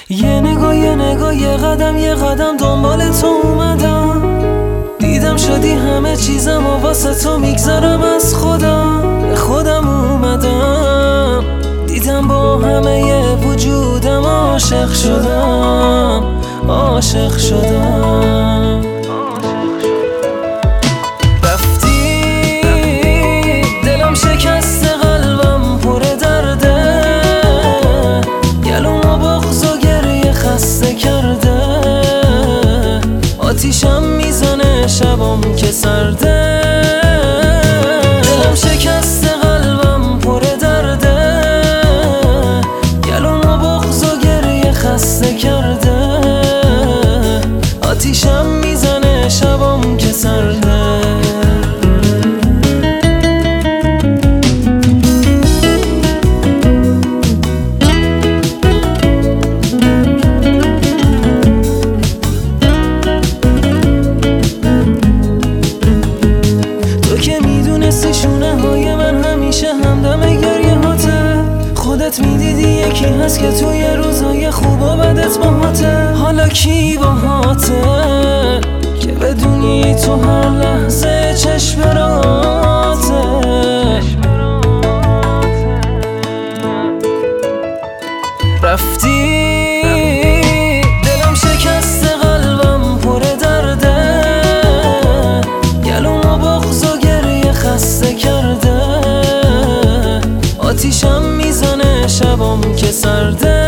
یه نگاه یه قدم دنبال تو اومدم. دیدم شدی همه چیزم و واسه تو میگذارم از خودم. به خودم اومدم، دیدم با همه وجودم عاشق شدم. رفتی دلم شکسته، قلبم پر درده، گلوم و بغض و گریه خسته کرده. آتیشم میزنه شبم که سرده. دلم شکسته، قلبم پر درده، گلوم و بغض و گریه خسته کرده. آتیشم میزنه شبم که سرده. تو که میدونستی شونه های من همیشه همدم گریه هاته. خودت میدیدی یکی هست که توی روزای خوب و بدت باهاته. حالا کی باهاته که بدونی تو هر لحظه چشم راته. رفتی دلم شکسته، قلبم پر درده، گلوم و بغض و گریه خسته کرده. آتیشم میزنه شبم که سرده.